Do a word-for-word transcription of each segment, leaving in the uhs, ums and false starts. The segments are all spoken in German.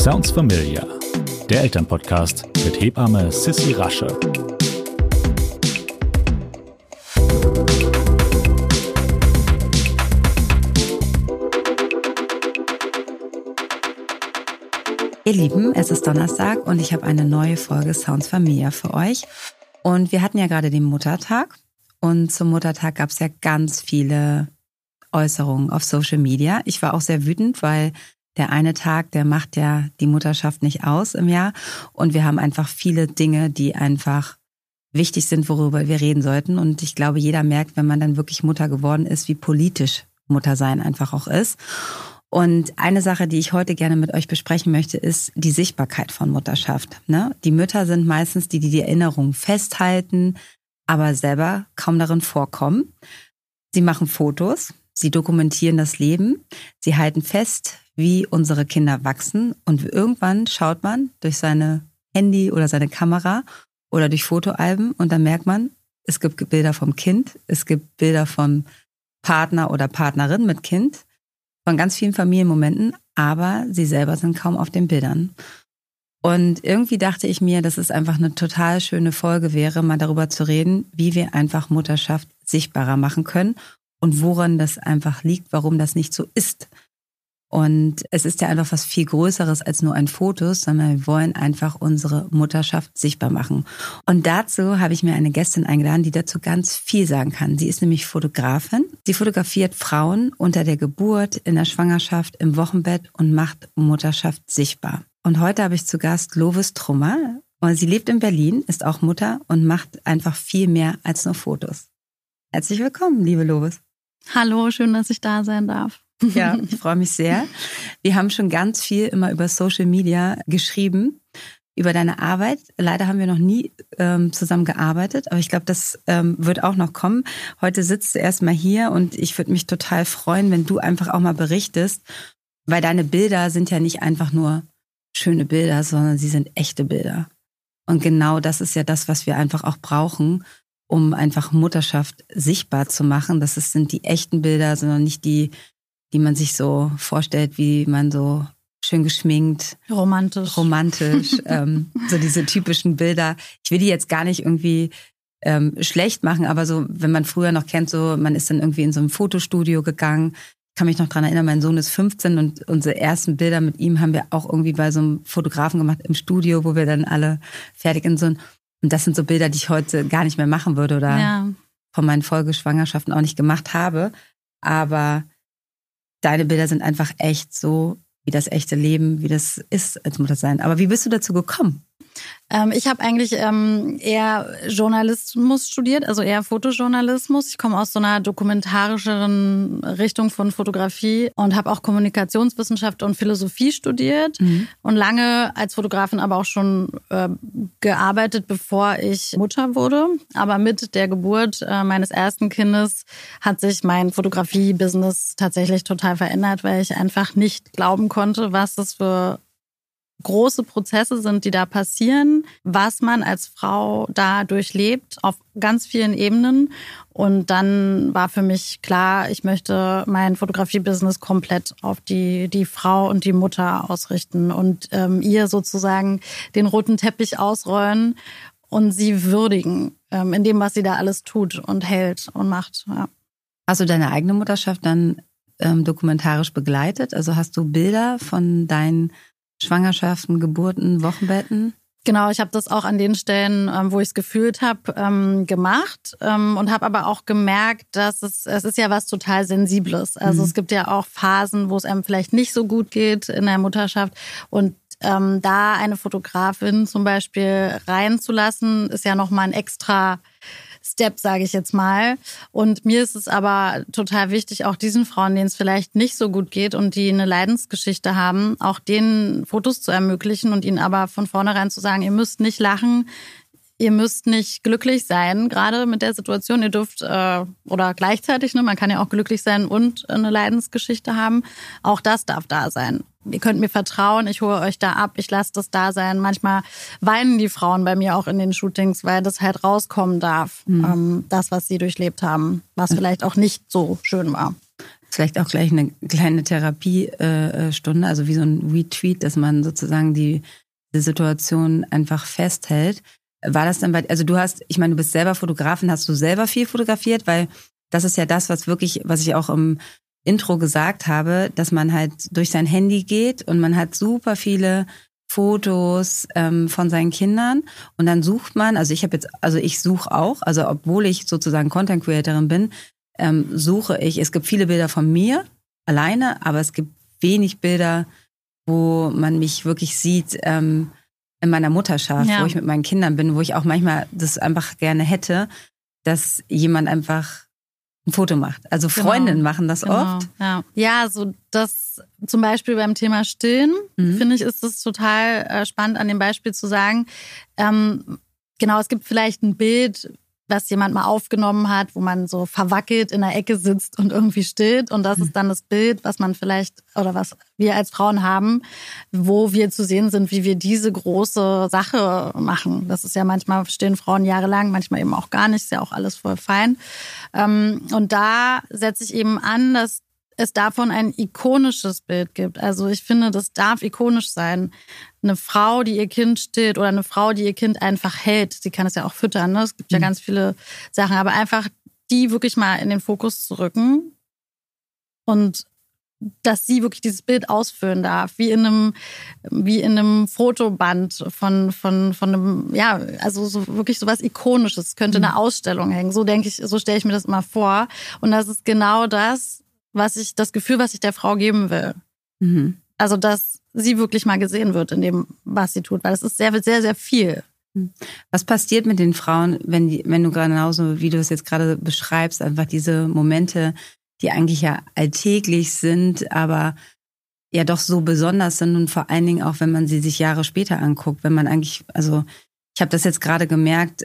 Sounds Familiar, der Elternpodcast mit Hebamme Sissi Rasche. Ihr Lieben, es ist Donnerstag und ich habe eine neue Folge Sounds Familia für euch. Und wir hatten ja gerade den Muttertag und zum Muttertag gab es ja ganz viele Äußerungen auf Social Media. Ich war auch sehr wütend, weil der eine Tag, der macht ja die Mutterschaft nicht aus im Jahr. Und wir haben einfach viele Dinge, die einfach wichtig sind, worüber wir reden sollten. Und ich glaube, jeder merkt, wenn man dann wirklich Mutter geworden ist, wie politisch Muttersein einfach auch ist. Und eine Sache, die ich heute gerne mit euch besprechen möchte, ist die Sichtbarkeit von Mutterschaft. Ne? Die Mütter sind meistens die, die die Erinnerung festhalten, aber selber kaum darin vorkommen. Sie machen Fotos, sie dokumentieren das Leben, sie halten fest, wie unsere Kinder wachsen. Und irgendwann schaut man durch seine Handy oder seine Kamera oder durch Fotoalben und dann merkt man, es gibt Bilder vom Kind, es gibt Bilder vom Partner oder Partnerin mit Kind, von ganz vielen Familienmomenten, aber sie selber sind kaum auf den Bildern. Und irgendwie dachte ich mir, dass es einfach eine total schöne Folge wäre, mal darüber zu reden, wie wir einfach Mutterschaft sichtbarer machen können und woran das einfach liegt, warum das nicht so ist. Und es ist ja einfach was viel Größeres als nur ein Foto, sondern wir wollen einfach unsere Mutterschaft sichtbar machen. Und dazu habe ich mir eine Gästin eingeladen, die dazu ganz viel sagen kann. Sie ist nämlich Fotografin. Sie fotografiert Frauen unter der Geburt, in der Schwangerschaft, im Wochenbett und macht Mutterschaft sichtbar. Und heute habe ich zu Gast Lovis Trummer. Und sie lebt in Berlin, ist auch Mutter und macht einfach viel mehr als nur Fotos. Herzlich willkommen, liebe Lovis. Hallo, schön, dass ich da sein darf. Ja, ich freue mich sehr. Wir haben schon ganz viel immer über Social Media geschrieben, über deine Arbeit. Leider haben wir noch nie ähm, zusammen gearbeitet, aber ich glaube, das ähm, wird auch noch kommen. Heute sitzt du erstmal hier und ich würde mich total freuen, wenn du einfach auch mal berichtest, weil deine Bilder sind ja nicht einfach nur schöne Bilder, sondern sie sind echte Bilder. Und genau das ist ja das, was wir einfach auch brauchen, um einfach Mutterschaft sichtbar zu machen. Das sind die echten Bilder, sondern nicht die, die man sich so vorstellt, wie man so schön geschminkt. Romantisch. Romantisch, ähm, so diese typischen Bilder. Ich will die jetzt gar nicht irgendwie ähm, schlecht machen, aber so, wenn man früher noch kennt, so man ist dann irgendwie in so ein Fotostudio gegangen. Ich kann mich noch dran erinnern, mein Sohn ist fünfzehn und unsere ersten Bilder mit ihm haben wir auch irgendwie bei so einem Fotografen gemacht im Studio, wo wir dann alle fertig in so ein... Und das sind so Bilder, die ich heute gar nicht mehr machen würde oder ja. von meinen Folgeschwangerschaften auch nicht gemacht habe. Aber deine Bilder sind einfach echt so, wie das echte Leben, wie das ist als Mutter sein. Aber wie bist du dazu gekommen? Ähm, ich habe eigentlich ähm, eher Journalismus studiert, also eher Fotojournalismus. Ich komme aus so einer dokumentarischeren Richtung von Fotografie und habe auch Kommunikationswissenschaft und Philosophie studiert mhm. und lange als Fotografin aber auch schon äh, gearbeitet, bevor ich Mutter wurde. Aber mit der Geburt äh, meines ersten Kindes hat sich mein Fotografie-Business tatsächlich total verändert, weil ich einfach nicht glauben konnte, was das für große Prozesse sind, die da passieren, was man als Frau da durchlebt auf ganz vielen Ebenen. Und dann war für mich klar, ich möchte mein Fotografie-Business komplett auf die, die Frau und die Mutter ausrichten und ähm, ihr sozusagen den roten Teppich ausrollen und sie würdigen ähm, in dem, was sie da alles tut und hält und macht. Ja. Hast du deine eigene Mutterschaft dann ähm, dokumentarisch begleitet? Also hast du Bilder von deinen Schwangerschaften, Geburten, Wochenbetten? Genau, ich habe das auch an den Stellen, wo ich es gefühlt habe, gemacht und habe aber auch gemerkt, dass es, es ist ja was total Sensibles. Also mhm. es gibt ja auch Phasen, wo es einem vielleicht nicht so gut geht in der Mutterschaft und ähm, da eine Fotografin zum Beispiel reinzulassen, ist ja nochmal ein extra Step, sage ich jetzt mal. Und mir ist es aber total wichtig, auch diesen Frauen, denen es vielleicht nicht so gut geht und die eine Leidensgeschichte haben, auch denen Fotos zu ermöglichen und ihnen aber von vornherein zu sagen, ihr müsst nicht lachen, ihr müsst nicht glücklich sein, gerade mit der Situation. Ihr dürft, äh, oder gleichzeitig, ne, man kann ja auch glücklich sein und eine Leidensgeschichte haben. Auch das darf da sein. Ihr könnt mir vertrauen, ich hole euch da ab, ich lasse das da sein. Manchmal weinen die Frauen bei mir auch in den Shootings, weil das halt rauskommen darf, mhm. ähm, das, was sie durchlebt haben, was vielleicht auch nicht so schön war. Vielleicht auch gleich eine kleine Therapiestunde, also wie so ein Retreat, dass man sozusagen die, die Situation einfach festhält. War das dann bei, also du hast, ich meine, du bist selber Fotografin, hast du selber viel fotografiert? Weil das ist ja das, was wirklich, was ich auch im Intro gesagt habe, dass man halt durch sein Handy geht und man hat super viele Fotos ähm, von seinen Kindern und dann sucht man, also ich habe jetzt, also ich suche auch, also obwohl ich sozusagen Content Creatorin bin, ähm, suche ich, es gibt viele Bilder von mir alleine, aber es gibt wenig Bilder, wo man mich wirklich sieht ähm, in meiner Mutterschaft, ja. wo ich mit meinen Kindern bin, wo ich auch manchmal das einfach gerne hätte, dass jemand einfach ein Foto macht. Also Freundinnen genau. machen das genau. oft. Ja, ja, so das zum Beispiel beim Thema Stillen, mhm. finde ich, ist es total äh, spannend, an dem Beispiel zu sagen, ähm, genau, es gibt vielleicht ein Bild, was jemand mal aufgenommen hat, wo man so verwackelt in der Ecke sitzt und irgendwie stillt. Und das mhm. ist dann das Bild, was man vielleicht, oder was wir als Frauen haben, wo wir zu sehen sind, wie wir diese große Sache machen. Das ist ja manchmal, stillen Frauen jahrelang, manchmal eben auch gar nicht, ist ja auch alles voll fein. Und da setze ich eben an, dass es davon ein ikonisches Bild gibt. Also ich finde, das darf ikonisch sein. Eine Frau, die ihr Kind stillt oder eine Frau, die ihr Kind einfach hält. Sie kann es ja auch füttern, ne? Es gibt ja ganz viele Sachen. Aber einfach die wirklich mal in den Fokus zu rücken und dass sie wirklich dieses Bild ausfüllen darf, wie in einem, wie in einem Fotoband von, von, von einem, ja, also so wirklich so was Ikonisches. Es könnte eine Ausstellung hängen. So denke ich, so stelle ich mir das immer vor. Und das ist genau das, was ich, das Gefühl, was ich der Frau geben will. Mhm. Also, dass sie wirklich mal gesehen wird in dem, was sie tut, weil das ist sehr, sehr, sehr viel. Was passiert mit den Frauen, wenn die, wenn du genauso, wie du es jetzt gerade beschreibst, einfach diese Momente, die eigentlich ja alltäglich sind, aber ja doch so besonders sind und vor allen Dingen auch, wenn man sie sich Jahre später anguckt, wenn man eigentlich, also ich habe das jetzt gerade gemerkt,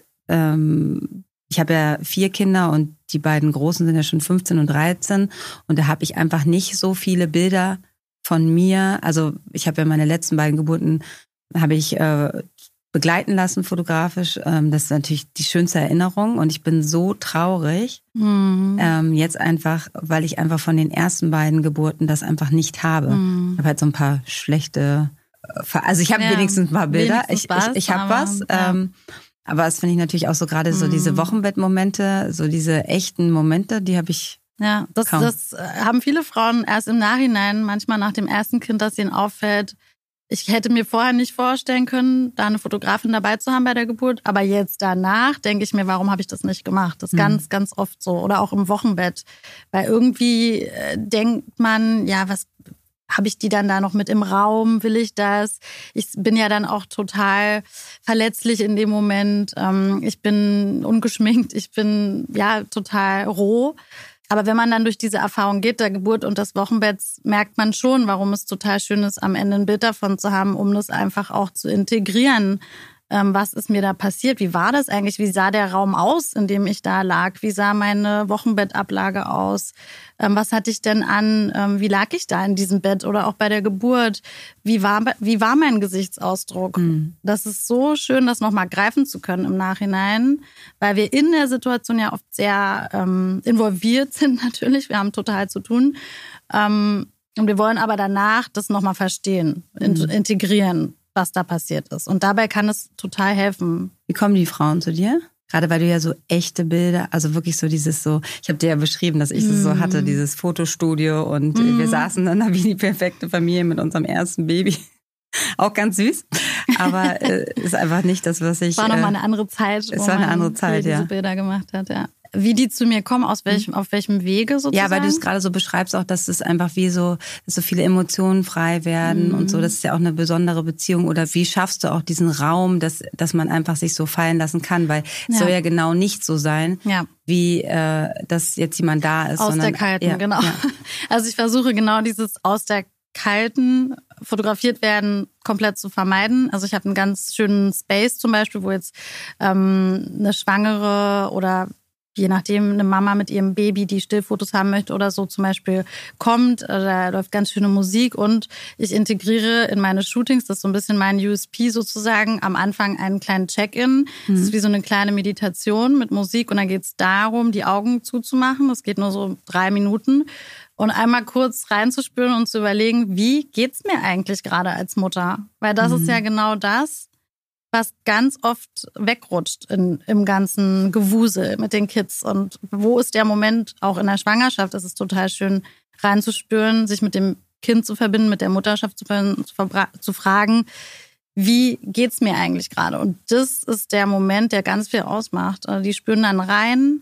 ähm, ich habe ja vier Kinder und die beiden Großen sind ja schon fünfzehn und dreizehn und da habe ich einfach nicht so viele Bilder von mir. Also ich habe ja meine letzten beiden Geburten habe ich äh, begleiten lassen fotografisch. Ähm, das ist natürlich die schönste Erinnerung und ich bin so traurig mhm. ähm, jetzt einfach, weil ich einfach von den ersten beiden Geburten das einfach nicht habe. Mhm. Ich habe halt so ein paar schlechte, also ich habe ja, wenigstens ein paar Bilder. Ich, ich, ich habe was. Ja. Ähm, Aber das finde ich natürlich auch so gerade so diese Wochenbettmomente, so diese echten Momente, die habe ich Ja, das, kaum. das haben viele Frauen erst im Nachhinein, manchmal nach dem ersten Kind, dass ihnen auffällt. Ich hätte mir vorher nicht vorstellen können, da eine Fotografin dabei zu haben bei der Geburt. Aber jetzt danach denke ich mir, warum habe ich das nicht gemacht? Das ist mhm. ganz, ganz oft so. Oder auch im Wochenbett. Weil irgendwie äh, denkt man, ja, was... Habe ich die dann da noch mit im Raum? Will ich das? Ich bin ja dann auch total verletzlich in dem Moment. Ich bin ungeschminkt, ich bin ja total roh. Aber wenn man dann durch diese Erfahrung geht, der Geburt und des Wochenbetts, merkt man schon, warum es total schön ist, am Ende ein Bild davon zu haben, um das einfach auch zu integrieren. Was ist mir da passiert? Wie war das eigentlich? Wie sah der Raum aus, in dem ich da lag? Wie sah meine Wochenbettablage aus? Was hatte ich denn an? Wie lag ich da in diesem Bett oder auch bei der Geburt? Wie war, wie war mein Gesichtsausdruck? Mhm. Das ist so schön, das nochmal greifen zu können im Nachhinein, weil wir in der Situation ja oft sehr ähm, involviert sind natürlich. Wir haben total zu tun. Ähm, und wir wollen aber danach das nochmal verstehen, mhm. integrieren, was da passiert ist. Und dabei kann es total helfen. Wie kommen die Frauen zu dir? Gerade weil du ja so echte Bilder, also wirklich so dieses so, ich habe dir ja beschrieben, dass ich das so hatte, dieses Fotostudio und mm. wir saßen dann da wie die perfekte Familie mit unserem ersten Baby. Auch ganz süß, aber äh, ist einfach nicht das, was ich... War nochmal eine andere Zeit, wo es war eine andere Zeit, diese ja. Bilder gemacht hat, ja. Wie die zu mir kommen, aus welchem, auf welchem Wege sozusagen? Ja, weil du es gerade so beschreibst, auch, dass es einfach wie so, dass so viele Emotionen frei werden mhm. und so. Das ist ja auch eine besondere Beziehung. Oder wie schaffst du auch diesen Raum, dass, dass man einfach sich so fallen lassen kann? Weil es ja. soll ja genau nicht so sein, ja. wie äh, dass jetzt jemand da ist. Aus sondern, der Kalten, ja, genau. Ja. Also ich versuche genau dieses aus der Kalten fotografiert werden komplett zu vermeiden. Also ich habe einen ganz schönen Space zum Beispiel, wo jetzt ähm, eine Schwangere oder je nachdem eine Mama mit ihrem Baby, die Stillfotos haben möchte oder so zum Beispiel kommt. Da läuft ganz schöne Musik und ich integriere in meine Shootings, das ist so ein bisschen mein U S P sozusagen, am Anfang einen kleinen Check-in. Mhm. Das ist wie so eine kleine Meditation mit Musik und dann geht es darum, die Augen zuzumachen. Das geht nur so drei Minuten. Und einmal kurz reinzuspüren und zu überlegen, wie geht's mir eigentlich gerade als Mutter? Weil das mhm. ist ja genau das, was ganz oft wegrutscht in, im ganzen Gewusel mit den Kids. Und wo ist der Moment, auch in der Schwangerschaft, ist es total schön reinzuspüren, sich mit dem Kind zu verbinden, mit der Mutterschaft zu, zu, zu fragen, wie geht's mir eigentlich gerade? Und das ist der Moment, der ganz viel ausmacht. Die spüren dann rein,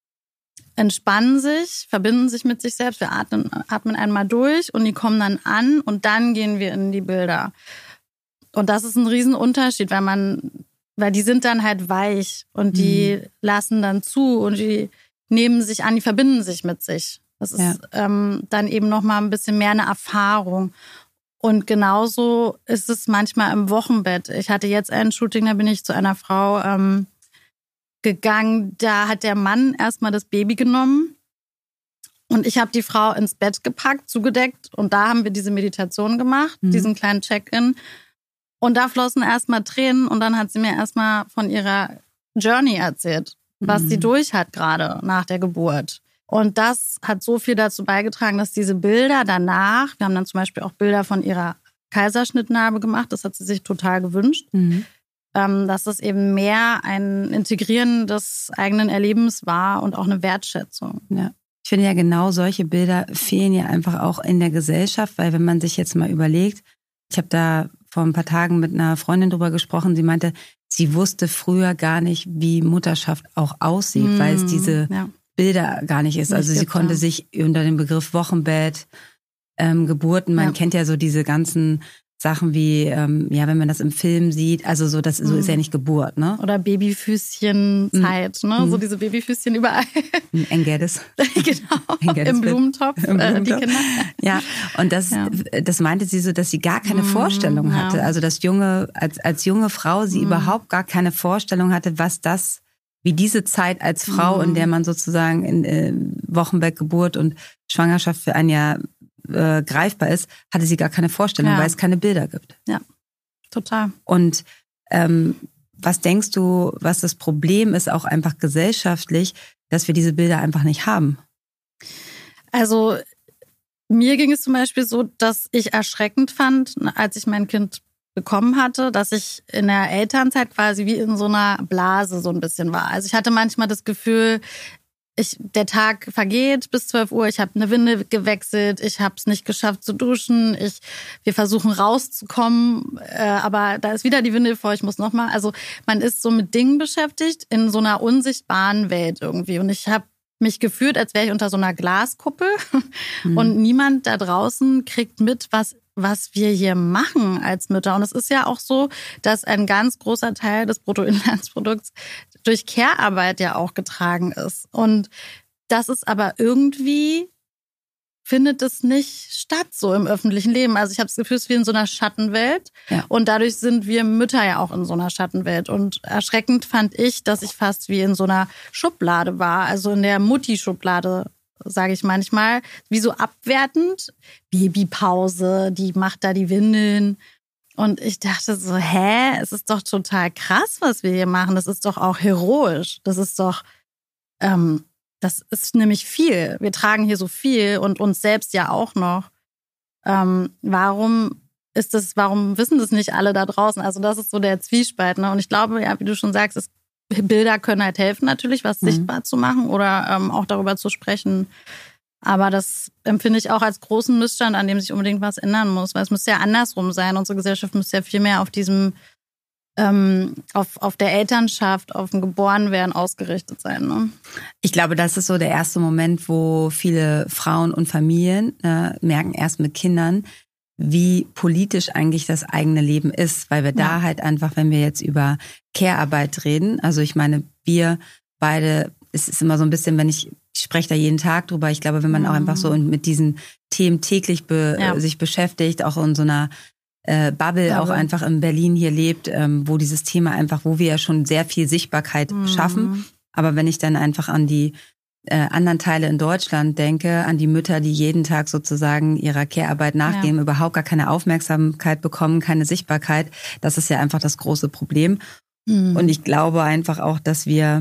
entspannen sich, verbinden sich mit sich selbst, wir atmen, atmen einmal durch und die kommen dann an und dann gehen wir in die Bilder. Und das ist ein Riesenunterschied, weil man, weil die sind dann halt weich und die mhm. lassen dann zu und die nehmen sich an, die verbinden sich mit sich. Das ist ja. ähm, dann eben nochmal ein bisschen mehr eine Erfahrung. Und genauso ist es manchmal im Wochenbett. Ich hatte jetzt ein Shooting, da bin ich zu einer Frau ähm, gegangen, da hat der Mann erstmal das Baby genommen und ich habe die Frau ins Bett gepackt, zugedeckt und da haben wir diese Meditation gemacht, mhm. diesen kleinen Check-in und da flossen erstmal Tränen und dann hat sie mir erstmal von ihrer Journey erzählt, was mhm. sie durch hat gerade nach der Geburt. Und das hat so viel dazu beigetragen, dass diese Bilder danach, wir haben dann zum Beispiel auch Bilder von ihrer Kaiserschnittnarbe gemacht, das hat sie sich total gewünscht, mhm. dass es eben mehr ein Integrieren des eigenen Erlebens war und auch eine Wertschätzung. Ja. Ich finde ja genau solche Bilder fehlen ja einfach auch in der Gesellschaft, weil wenn man sich jetzt mal überlegt, ich habe da vor ein paar Tagen mit einer Freundin drüber gesprochen, sie meinte, sie wusste früher gar nicht, wie Mutterschaft auch aussieht, mmh, weil es diese ja. Bilder gar nicht ist. Also sie konnte sich unter dem Begriff Wochenbett, ähm, Geburten, man ja. kennt ja so diese ganzen Sachen wie, ähm, ja, wenn man das im Film sieht, also so, das so mhm. ist ja nicht Geburt, ne? Oder Babyfüßchen-Zeit, mhm. ne? So diese Babyfüßchen überall. Engerdes. Genau, Engerdes im Blumentopf, Im äh, Blumentopf. die Kinder. Ja, und das, ja. das meinte sie so, dass sie gar keine mhm, Vorstellung hatte. Ja. Also dass junge, als, als junge Frau sie mhm. überhaupt gar keine Vorstellung hatte, was das, wie diese Zeit als Frau, mhm. in der man sozusagen in äh, Wochenbett, Geburt und Schwangerschaft für ein Jahr Äh, greifbar ist, hatte sie gar keine Vorstellung, ja. weil es keine Bilder gibt. Ja, total. Und ähm, was denkst du, was das Problem ist, auch einfach gesellschaftlich, dass wir diese Bilder einfach nicht haben? Also mir ging es zum Beispiel so, dass ich erschreckend fand, als ich mein Kind bekommen hatte, dass ich in der Elternzeit quasi wie in so einer Blase so ein bisschen war. Also ich hatte manchmal das Gefühl, Ich, der Tag vergeht bis zwölf Uhr, ich habe eine Windel gewechselt, ich habe es nicht geschafft zu duschen, ich, wir versuchen rauszukommen, äh, aber da ist wieder die Windel vor, ich muss nochmal. Also man ist so mit Dingen beschäftigt in so einer unsichtbaren Welt irgendwie. Und ich habe mich gefühlt, als wäre ich unter so einer Glaskuppel mhm. und niemand da draußen kriegt mit, was was wir hier machen als Mütter. Und es ist ja auch so, dass ein ganz großer Teil des Bruttoinlandsprodukts durch Care-Arbeit ja auch getragen ist. Und das ist aber irgendwie, findet es nicht statt so im öffentlichen Leben. Also ich habe das Gefühl, es ist wie in so einer Schattenwelt. Ja. Und dadurch sind wir Mütter ja auch in so einer Schattenwelt. Und erschreckend fand ich, dass ich fast wie in so einer Schublade war, also in der Mutti-Schublade, sage ich manchmal, wie so abwertend. Babypause, die macht da die Windeln. Und ich dachte so, hä, es ist doch total krass, was wir hier machen. Das ist doch auch heroisch. Das ist doch, ähm, das ist nämlich viel. Wir tragen hier so viel und uns selbst ja auch noch. Ähm, warum ist das, warum wissen das nicht alle da draußen? Also das ist so der Zwiespalt, ne? Und ich glaube, ja, wie du schon sagst, es Bilder können halt helfen natürlich, was mhm. sichtbar zu machen oder ähm, auch darüber zu sprechen. Aber das empfinde ich auch als großen Missstand, an dem sich unbedingt was ändern muss. Weil es müsste ja andersrum sein. Unsere Gesellschaft müsste ja viel mehr auf diesem, ähm, auf, auf der Elternschaft, auf dem Geborenwerden ausgerichtet sein. Ne? Ich glaube, das ist so der erste Moment, wo viele Frauen und Familien äh, merken, erst mit Kindern, wie politisch eigentlich das eigene Leben ist, weil wir ja. da halt einfach, wenn wir jetzt über Care-Arbeit reden, also ich meine, wir beide, es ist immer so ein bisschen, wenn ich, ich spreche da jeden Tag drüber, ich glaube, wenn man mhm. auch einfach so mit diesen Themen täglich be, ja. sich beschäftigt, auch in so einer äh, Bubble, Bubble auch einfach in Berlin hier lebt, ähm, wo dieses Thema einfach, wo wir ja schon sehr viel Sichtbarkeit mhm. schaffen, aber wenn ich dann einfach an die Äh, anderen Teile in Deutschland denke, an die Mütter, die jeden Tag sozusagen ihrer Care-Arbeit nachgehen, ja. überhaupt gar keine Aufmerksamkeit bekommen, keine Sichtbarkeit. Das ist ja einfach das große Problem. Mhm. Und ich glaube einfach auch, dass wir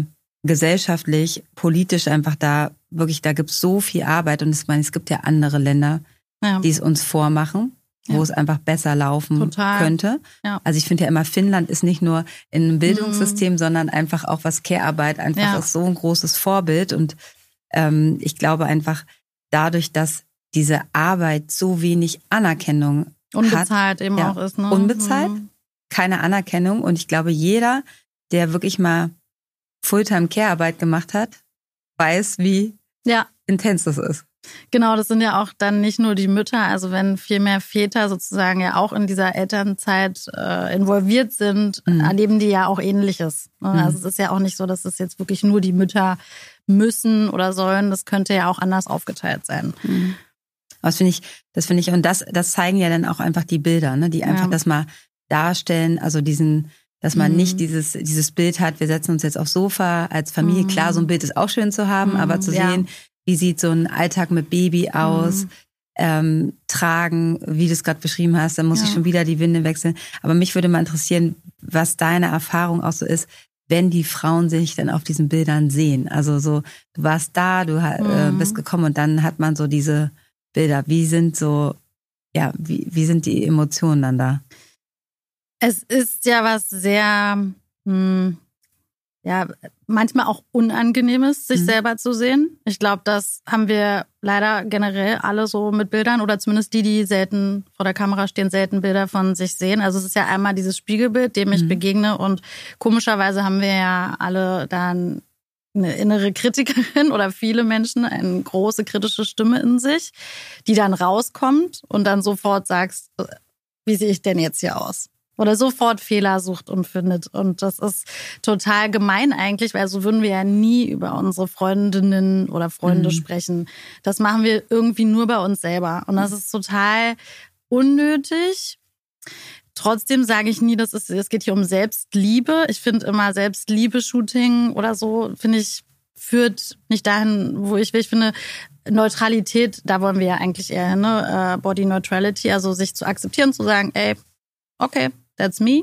gesellschaftlich, politisch einfach da, wirklich, da gibt es so viel Arbeit. Und ich meine, es gibt ja andere Länder, ja. die es uns vormachen, wo ja. es einfach besser laufen Total. könnte. Ja. Also ich finde ja immer, Finnland ist nicht nur in einem Bildungssystem, mhm. sondern einfach auch was Care-Arbeit einfach ja. ist so ein großes Vorbild. Und ähm, ich glaube einfach, dadurch, dass diese Arbeit so wenig Anerkennung unbezahlt hat, eben ja, auch ist. Ne? Unbezahlt, mhm. keine Anerkennung. Und ich glaube, jeder, der wirklich mal Fulltime-Care-Arbeit gemacht hat, weiß, wie ja. intens das ist. Genau, das sind ja auch dann nicht nur die Mütter, also wenn viel mehr Väter sozusagen ja auch in dieser Elternzeit äh, involviert sind, mhm. erleben die ja auch Ähnliches. Mhm. Also es ist ja auch nicht so, dass es jetzt wirklich nur die Mütter müssen oder sollen, das könnte ja auch anders aufgeteilt sein. Mhm. Das finde ich, das finde ich, und das, das zeigen ja dann auch einfach die Bilder, ne, die einfach ja. das mal darstellen, also diesen, dass man mhm. nicht dieses, dieses Bild hat, wir setzen uns jetzt aufs Sofa als Familie. Mhm. Klar, so ein Bild ist auch schön zu haben, mhm. aber zu ja. sehen, wie sieht so ein Alltag mit Baby aus, mhm. ähm, tragen, wie du es gerade beschrieben hast, dann muss ja. ich schon wieder die Winde wechseln. Aber mich würde mal interessieren, was deine Erfahrung auch so ist, wenn die Frauen sich dann auf diesen Bildern sehen. Also so, du warst da, du äh, bist gekommen und dann hat man so diese Bilder. Wie sind so, ja, wie, wie sind die Emotionen dann da? Es ist ja was sehr, hm, ja, manchmal auch Unangenehmes, sich mhm. selber zu sehen. Ich glaube, das haben wir leider generell alle so mit Bildern oder zumindest die, die selten vor der Kamera stehen, selten Bilder von sich sehen. Also es ist ja einmal dieses Spiegelbild, dem ich mhm. begegne und komischerweise haben wir ja alle dann eine innere Kritikerin oder viele Menschen, eine große kritische Stimme in sich, die dann rauskommt und dann sofort sagst, wie sehe ich denn jetzt hier aus? Oder sofort Fehler sucht und findet. Und das ist total gemein eigentlich, weil so würden wir ja nie über unsere Freundinnen oder Freunde mhm. sprechen. Das machen wir irgendwie nur bei uns selber. Und das ist total unnötig. Trotzdem sage ich nie, dass es, es geht hier um Selbstliebe. Ich finde immer Selbstliebe-Shooting oder so, finde ich, führt nicht dahin, wo ich will. Ich finde, Neutralität, da wollen wir ja eigentlich eher hin, ne? Body Neutrality, also sich zu akzeptieren, zu sagen, ey, okay, that's me.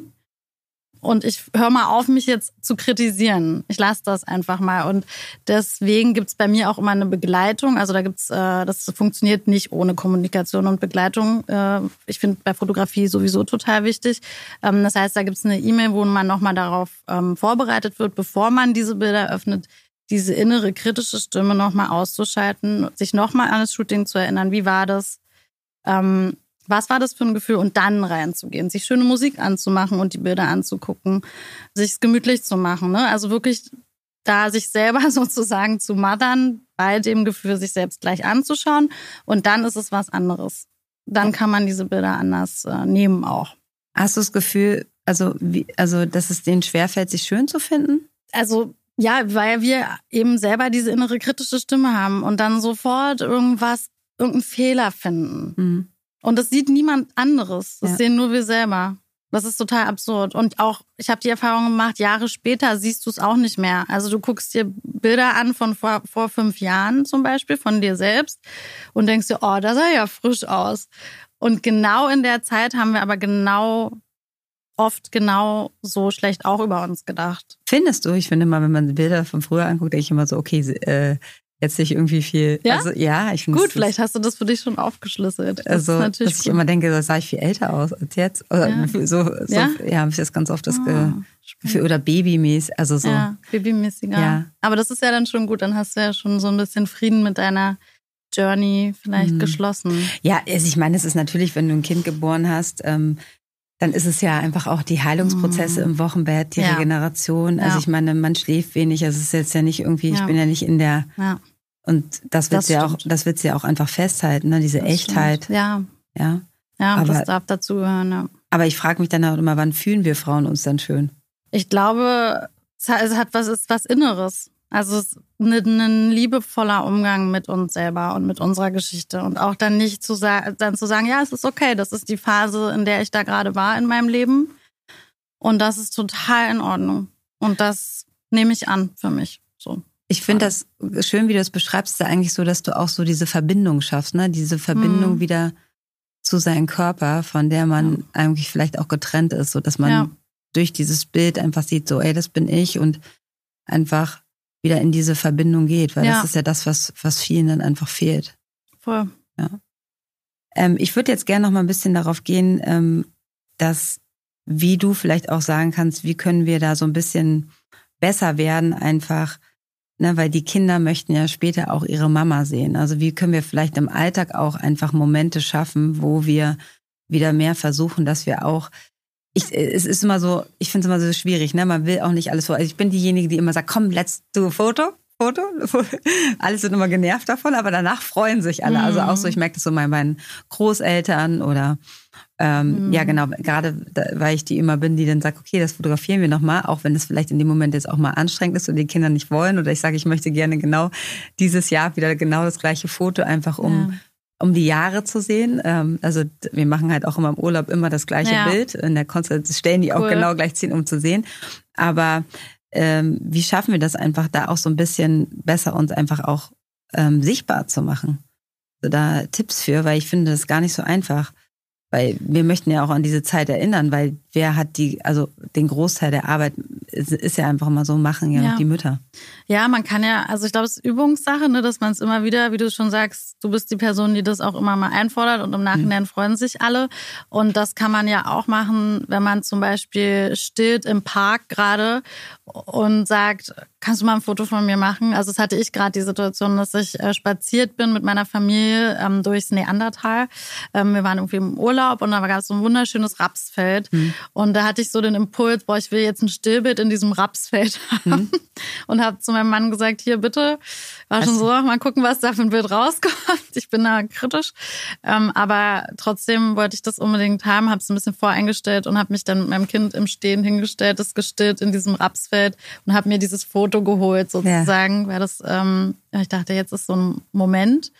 Und ich höre mal auf, mich jetzt zu kritisieren. Ich lasse das einfach mal. Und deswegen gibt's bei mir auch immer eine Begleitung. Also da gibt's, äh, das funktioniert nicht ohne Kommunikation und Begleitung. Äh, ich finde bei Fotografie sowieso total wichtig. Ähm, das heißt, da gibt's eine E-Mail, wo man nochmal darauf ähm, vorbereitet wird, bevor man diese Bilder öffnet, diese innere kritische Stimme nochmal auszuschalten, sich nochmal an das Shooting zu erinnern. Wie war das? Ähm, Was war das für ein Gefühl? Und dann reinzugehen, sich schöne Musik anzumachen und die Bilder anzugucken, sich gemütlich zu machen. Ne? Also wirklich da sich selber sozusagen zu mothern, bei dem Gefühl, sich selbst gleich anzuschauen. Und dann ist es was anderes. Dann kann man diese Bilder anders äh, nehmen auch. Hast du das Gefühl, also, wie, also dass es denen schwerfällt, sich schön zu finden? Also ja, weil wir eben selber diese innere kritische Stimme haben und dann sofort irgendwas, irgendeinen Fehler finden. Mhm. Und das sieht niemand anderes. Das ja. sehen nur wir selber. Das ist total absurd. Und auch, ich habe die Erfahrung gemacht, Jahre später siehst du es auch nicht mehr. Also du guckst dir Bilder an von vor, vor fünf Jahren zum Beispiel, von dir selbst und denkst dir, oh, das sah ja frisch aus. Und genau in der Zeit haben wir aber genau, oft genau so schlecht auch über uns gedacht. Findest du? Ich finde mal, wenn man Bilder von früher anguckt, denke ich immer so, okay, äh, jetzt nicht irgendwie viel. Ja? Also, ja, ich finde gut, vielleicht hast du das für dich schon aufgeschlüsselt. Das also, ist natürlich dass ich gut. immer denke, da sah ich viel älter aus als jetzt. Oder ja. so, so ja, ja habe ich das ganz oft das oh, Gefühl. Oder babymäßig, also so. Ja, babymäßiger. Ja. Aber das ist ja dann schon gut, dann hast du ja schon so ein bisschen Frieden mit deiner Journey vielleicht mhm. geschlossen. Ja, also ich meine, es ist natürlich, wenn du ein Kind geboren hast, ähm, dann ist es ja einfach auch die Heilungsprozesse mhm. im Wochenbett, die ja. Regeneration. Also ja. ich meine, man schläft wenig. Also es ist jetzt ja nicht irgendwie, ja. ich bin ja nicht in der... Ja. Und das wird ja auch, das wird sie ja auch einfach festhalten, ne? Diese das Echtheit. Stimmt. Ja. Ja. Ja, aber, das darf dazugehören, ja. Aber ich frage mich dann auch immer, wann fühlen wir Frauen uns dann schön? Ich glaube, es hat was, ist was Inneres. Also es ist ein liebevoller Umgang mit uns selber und mit unserer Geschichte. Und auch dann nicht zu sagen, dann zu sagen, ja, es ist okay, das ist die Phase, in der ich da gerade war in meinem Leben. Und das ist total in Ordnung. Und das nehme ich an für mich, so. Ich finde das schön, wie du es beschreibst, ist ja eigentlich so, dass du auch so diese Verbindung schaffst, ne? Diese Verbindung mhm. wieder zu seinem Körper, von der man ja. eigentlich vielleicht auch getrennt ist, so dass man ja. durch dieses Bild einfach sieht, so, ey, das bin ich und einfach wieder in diese Verbindung geht, weil Ja. das ist ja das, was, was vielen dann einfach fehlt. Voll. Ja. Ähm, ich würde jetzt gerne noch mal ein bisschen darauf gehen, ähm, dass, wie du vielleicht auch sagen kannst, wie können wir da so ein bisschen besser werden einfach, ne, weil die Kinder möchten ja später auch ihre Mama sehen. Also wie können wir vielleicht im Alltag auch einfach Momente schaffen, wo wir wieder mehr versuchen, dass wir auch, ich, es ist immer so, ich finde es immer so schwierig, ne? Man will auch nicht alles so. Also ich bin diejenige, die immer sagt, komm, let's do a Foto. Foto. Alle sind immer genervt davon, aber danach freuen sich alle. Mhm. Also auch so, ich merke das so bei meinen Großeltern oder ähm, mhm. ja genau, gerade da, weil ich die immer bin, die dann sagt, okay, das fotografieren wir nochmal, auch wenn es vielleicht in dem Moment jetzt auch mal anstrengend ist und die Kinder nicht wollen. Oder ich sage, ich möchte gerne genau dieses Jahr wieder genau das gleiche Foto, einfach um, ja. um die Jahre zu sehen. Ähm, also wir machen halt auch immer im Urlaub immer das gleiche ja. Bild. In der Konstellation stellen die cool. auch genau gleich ziehen, um zu sehen. Aber Ähm, wie schaffen wir das einfach, da auch so ein bisschen besser uns einfach auch ähm, sichtbar zu machen? Also da Tipps für, weil ich finde das gar nicht so einfach. Weil wir möchten ja auch an diese Zeit erinnern, weil wer hat die, also den Großteil der Arbeit ist, ist ja einfach mal so, machen ja, ja. die Mütter. Ja, man kann ja, also ich glaube, es ist Übungssache, ne, dass man es immer wieder, wie du schon sagst, du bist die Person, die das auch immer mal einfordert und im Nachhinein mhm. freuen sich alle. Und das kann man ja auch machen, wenn man zum Beispiel steht im Park gerade und sagt, kannst du mal ein Foto von mir machen? Also das hatte ich gerade die Situation, dass ich äh, spaziert bin mit meiner Familie ähm, durchs Neandertal. Ähm, wir waren irgendwie im Urlaub und da gab es so ein wunderschönes Rapsfeld. Mhm. Und da hatte ich so den Impuls, boah, ich will jetzt ein Stillbild in diesem Rapsfeld haben. Mhm. Und habe zu meinem Mann gesagt, hier bitte, war schon so, mal gucken, was da für ein Bild rauskommt. Ich bin da kritisch. Ähm, aber trotzdem wollte ich das unbedingt haben, habe es ein bisschen voreingestellt und habe mich dann mit meinem Kind im Stehen hingestellt, das gestillt in diesem Rapsfeld und habe mir dieses Foto geholt sozusagen, ja. weil das, ähm, ich dachte, jetzt ist so ein Moment.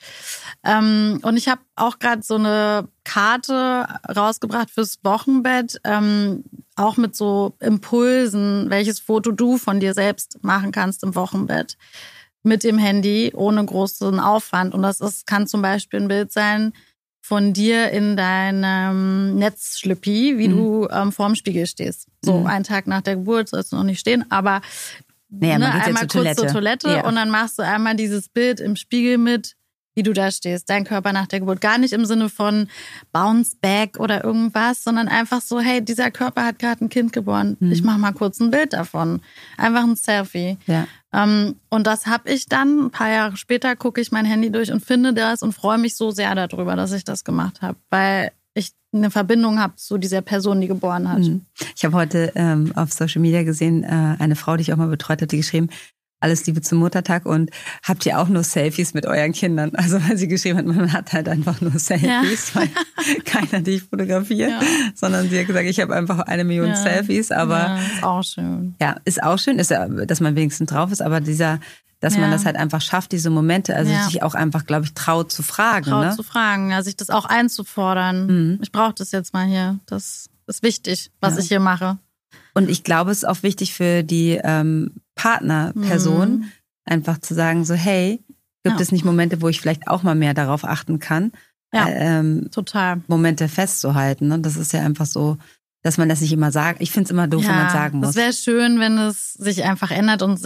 Ähm, und ich habe auch gerade so eine Karte rausgebracht fürs Wochenbett, ähm, auch mit so Impulsen, welches Foto du von dir selbst machen kannst im Wochenbett mit dem Handy, ohne großen Aufwand. Und das ist, kann zum Beispiel ein Bild sein von dir in deinem Netzschlüppi, wie mhm. du ähm, vorm Spiegel stehst. So mhm. einen Tag nach der Geburt sollst du noch nicht stehen, aber naja, ne, man geht einmal ja zur kurz Toilette. zur Toilette ja. und dann machst du einmal dieses Bild im Spiegel mit, wie du da stehst, dein Körper nach der Geburt. Gar nicht im Sinne von Bounce Back oder irgendwas, sondern einfach so, hey, dieser Körper hat gerade ein Kind geboren. Mhm. Ich mache mal kurz ein Bild davon. Einfach ein Selfie. Ja. Ähm, und das habe ich dann, ein paar Jahre später gucke ich mein Handy durch und finde das und freue mich so sehr darüber, dass ich das gemacht habe. Weil ich eine Verbindung habe zu dieser Person, die geboren hat. Mhm. Ich habe heute ähm, auf Social Media gesehen, äh, eine Frau, die ich auch mal betreut hat, die geschrieben, alles Liebe zum Muttertag und habt ihr auch nur Selfies mit euren Kindern? Also weil sie geschrieben hat, man hat halt einfach nur Selfies, ja. weil keiner dich fotografiert, ja. sondern sie hat gesagt, ich habe einfach eine Million ja. Selfies, aber ja, ist auch schön. Ja, ist auch schön, ist ja, dass man wenigstens drauf ist, aber dieser, dass ja. man das halt einfach schafft, diese Momente, also ja. sich auch einfach, glaube ich, traut zu fragen. Traut ne? zu fragen, ja, sich das auch einzufordern. Mhm. Ich brauche das jetzt mal hier. Das ist wichtig, was ja. ich hier mache. Und ich glaube, es ist auch wichtig für die ähm, Partnerperson, mhm. einfach zu sagen, so hey, gibt ja. es nicht Momente, wo ich vielleicht auch mal mehr darauf achten kann, ja, ähm, total. Momente festzuhalten. Ne? Das ist ja einfach so, dass man das nicht immer sagt. Ich finde es immer doof, ja, wenn man sagen muss. Das wäre schön, wenn es sich einfach ändert und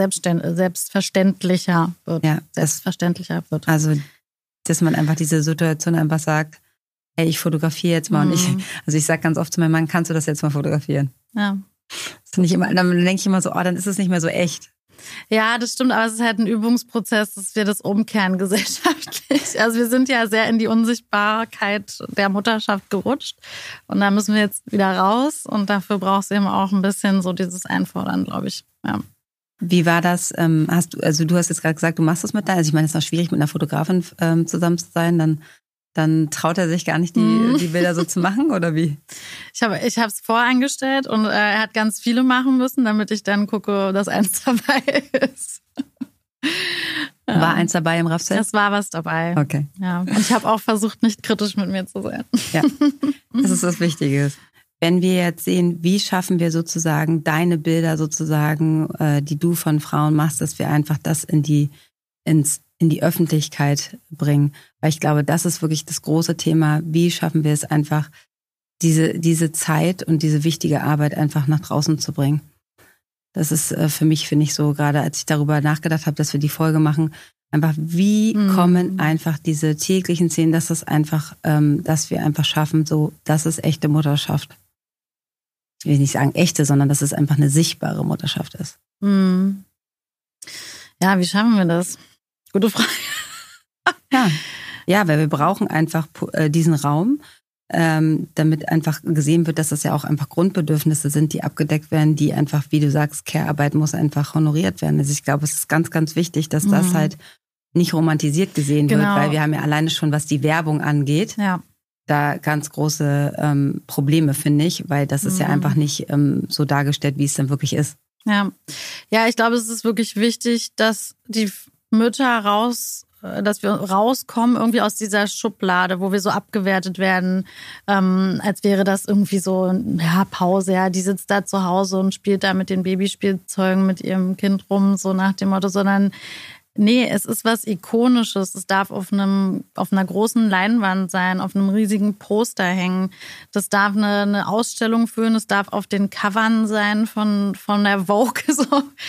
selbstverständlicher wird. Ja, selbstverständlicher wird. Also, dass man einfach diese Situation einfach sagt, hey, ich fotografiere jetzt mal. Mhm. Und ich, also ich sage ganz oft zu meinem Mann, kannst du das jetzt mal fotografieren? Ja. Das finde ich immer, dann denke ich immer so, oh, dann ist es nicht mehr so echt. Ja, das stimmt, aber es ist halt ein Übungsprozess, dass wir das umkehren gesellschaftlich. Also wir sind ja sehr in die Unsichtbarkeit der Mutterschaft gerutscht und da müssen wir jetzt wieder raus und dafür brauchst du eben auch ein bisschen so dieses Einfordern, glaube ich. Ja. Wie war das? Ähm, hast du, also du hast jetzt gerade gesagt, du machst das mit da. Also ich meine, es ist noch schwierig, mit einer Fotografin ähm, zusammen zu sein, dann Dann traut er sich gar nicht, die, mhm. die Bilder so zu machen, oder wie? Ich habe ich es voreingestellt und äh, er hat ganz viele machen müssen, damit ich dann gucke, dass eins dabei ist. War ja. eins dabei im Rapsfeld? Es war was dabei. Okay. Ja. Und ich habe auch versucht, nicht kritisch mit mir zu sein. Ja, das ist das Wichtige. Wenn wir jetzt sehen, wie schaffen wir sozusagen deine Bilder sozusagen, äh, die du von Frauen machst, dass wir einfach das in die ins in die Öffentlichkeit bringen. Weil ich glaube, das ist wirklich das große Thema. Wie schaffen wir es einfach, diese, diese Zeit und diese wichtige Arbeit einfach nach draußen zu bringen? Das ist äh, für mich, finde ich so, gerade als ich darüber nachgedacht habe, dass wir die Folge machen, einfach wie mhm. kommen einfach diese täglichen Szenen, dass das einfach, ähm, dass wir einfach schaffen, so, das ist echte Mutterschaft. Ich will nicht sagen echte, sondern dass es einfach eine sichtbare Mutterschaft ist. Mhm. Ja, wie schaffen wir das? Gute Frage. Ja, ja, weil wir brauchen einfach äh, diesen Raum, ähm, damit einfach gesehen wird, dass das ja auch einfach Grundbedürfnisse sind, die abgedeckt werden, die einfach, wie du sagst, Care-Arbeit muss einfach honoriert werden. Also ich glaube, es ist ganz, ganz wichtig, dass das mhm. halt nicht romantisiert gesehen genau. wird, weil wir haben ja alleine schon, was die Werbung angeht, ja. da ganz große ähm, Probleme, finde ich, weil das ist mhm. ja einfach nicht ähm, so dargestellt, wie es dann wirklich ist. Ja, ja, ich glaube, es ist wirklich wichtig, dass die Mütter raus dass wir rauskommen irgendwie aus dieser Schublade, wo wir so abgewertet werden, ähm, als wäre das irgendwie so, ja, Pause, ja, die sitzt da zu Hause und spielt da mit den Babyspielzeugen mit ihrem Kind rum, so nach dem Motto, sondern nee, es ist was Ikonisches. Es darf auf einem, auf einer großen Leinwand sein, auf einem riesigen Poster hängen. Das darf eine, eine Ausstellung führen, es darf auf den Covern sein von, von der Vogue, so.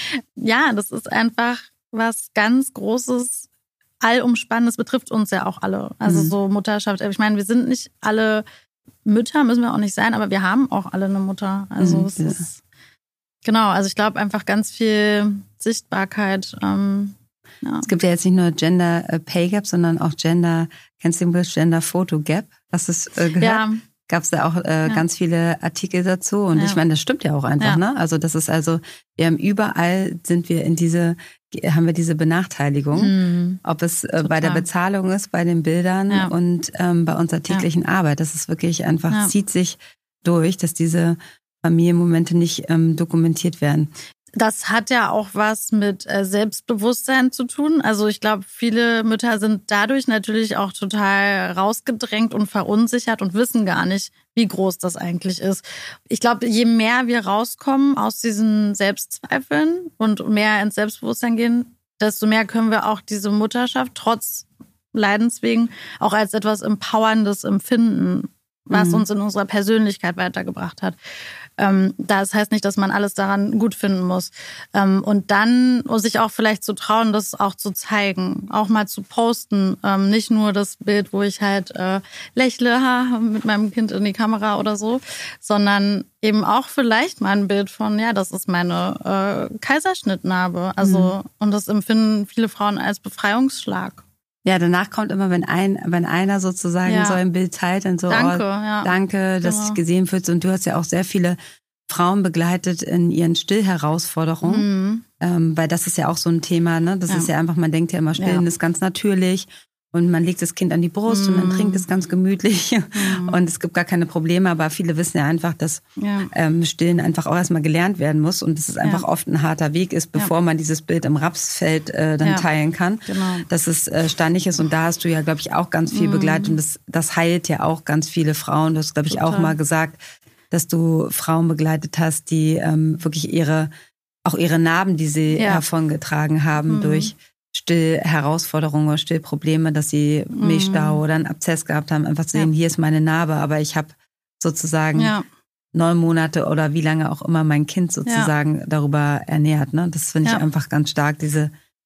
Ja, das ist einfach was ganz Großes, allumspannendes, betrifft uns ja auch alle. Also mhm. so Mutterschaft. Ich meine, wir sind nicht alle Mütter, müssen wir auch nicht sein, aber wir haben auch alle eine Mutter. Also mhm, es ja. ist, genau, also ich glaube einfach ganz viel Sichtbarkeit. Ähm, ja. Es gibt ja jetzt nicht nur Gender Pay Gap, sondern auch Gender, kennst du den Begriff Gender Photo Gap? Hast du es äh, gehört? Ja. Gab es da auch äh, ja. ganz viele Artikel dazu. Und ja. ich meine, das stimmt ja auch einfach, ja. ne? Also das ist also, wir haben überall, sind wir in diese, haben wir diese Benachteiligung. Mhm. Ob es äh, bei der Bezahlung ist, bei den Bildern ja. und ähm, bei unserer täglichen ja. Arbeit. Das ist wirklich einfach, ja. zieht sich durch, dass diese Familienmomente nicht ähm, dokumentiert werden. Das hat ja auch was mit Selbstbewusstsein zu tun. Also ich glaube, viele Mütter sind dadurch natürlich auch total rausgedrängt und verunsichert und wissen gar nicht, wie groß das eigentlich ist. Ich glaube, je mehr wir rauskommen aus diesen Selbstzweifeln und mehr ins Selbstbewusstsein gehen, desto mehr können wir auch diese Mutterschaft trotz Leidenswegen auch als etwas Empowerndes empfinden, was mhm. uns in unserer Persönlichkeit weitergebracht hat. Ähm, das heißt nicht, dass man alles daran gut finden muss. Ähm, und dann sich auch vielleicht zu trauen, das auch zu zeigen, auch mal zu posten. Ähm, nicht nur das Bild, wo ich halt äh, lächle ha, mit meinem Kind in die Kamera oder so, sondern eben auch vielleicht mal ein Bild von, ja, das ist meine äh, Kaiserschnittnarbe. Also mhm. und das empfinden viele Frauen als Befreiungsschlag. Ja, danach kommt immer, wenn ein, wenn einer sozusagen ja. so ein Bild teilt, dann so, danke, oh, ja. danke, dass genau. ich gesehen fühlst. Und du hast ja auch sehr viele Frauen begleitet in ihren Stillherausforderungen, mhm. ähm, weil das ist ja auch so ein Thema, ne? Das ja. ist ja einfach, man denkt ja immer, Stillen ja. ist ganz natürlich und man legt das Kind an die Brust mhm. und dann trinkt es ganz gemütlich mhm. und es gibt gar keine Probleme, aber viele wissen ja einfach, dass ja. ähm, Stillen einfach auch erstmal gelernt werden muss und dass es einfach ja. oft ein harter Weg ist, bevor ja. man dieses Bild im Rapsfeld äh, dann ja. teilen kann, genau. dass es äh, steinig ist und da hast du ja, glaube ich, auch ganz viel mhm. begleitet und das, das heilt ja auch ganz viele Frauen. Du hast, glaube ich, Total. auch mal gesagt, dass du Frauen begleitet hast, die ähm, wirklich ihre, auch ihre Narben, die sie ja. davongetragen haben mhm. durch Stillherausforderungen oder Stillprobleme, dass sie mhm. Milchstau oder einen Abszess gehabt haben, einfach zu sehen, ja. hier ist meine Narbe, aber ich habe sozusagen ja. neun Monate oder wie lange auch immer mein Kind sozusagen ja. darüber ernährt. Ne? Das finde ich ja. einfach ganz stark, diese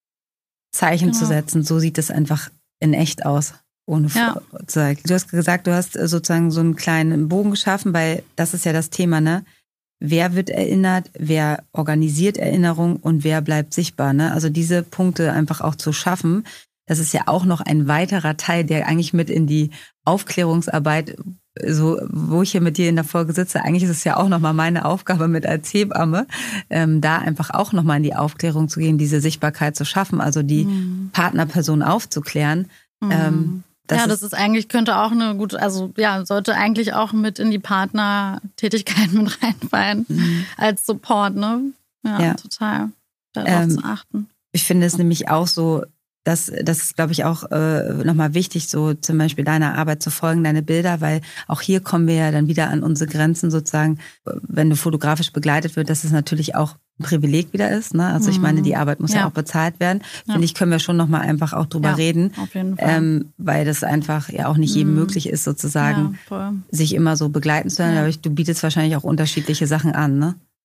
Zeichen genau. zu setzen. So sieht es einfach in echt aus. Ohne ja. Zeug. Du hast gesagt, du hast sozusagen so einen kleinen Bogen geschaffen, weil das ist ja das Thema, ne? Wer wird erinnert, wer organisiert Erinnerung und wer bleibt sichtbar, ne? Also diese Punkte einfach auch zu schaffen, das ist ja auch noch ein weiterer Teil, der eigentlich mit in die Aufklärungsarbeit, so wo ich hier mit dir in der Folge sitze, eigentlich ist es ja auch nochmal meine Aufgabe mit als Hebamme, ähm, da einfach auch nochmal in die Aufklärung zu gehen, diese Sichtbarkeit zu schaffen, also die mhm. Partnerperson aufzuklären. Mhm. Ähm, Das ja, das ist eigentlich, könnte auch eine gute, also ja, sollte eigentlich auch mit in die Partnertätigkeit mit reinfallen, mhm. als Support, ne? Ja, ja. total. Darauf ähm, zu achten. Ich finde es nämlich auch so, dass das ist, glaube ich, auch äh, nochmal wichtig, so zum Beispiel deiner Arbeit zu folgen, deine Bilder, weil auch hier kommen wir ja dann wieder an unsere Grenzen sozusagen, wenn du fotografisch begleitet wird, dass es natürlich auch ein Privileg wieder ist, ne? Also ich meine, die Arbeit muss ja, ja auch bezahlt werden. Ja. Finde ich, können wir schon nochmal einfach auch drüber ja, reden, auf jeden Fall. Ähm, weil das einfach ja auch nicht jedem mhm. möglich ist, sozusagen, ja, sich immer so begleiten zu können. Ja. Aber du bietest wahrscheinlich auch unterschiedliche Sachen an, ne?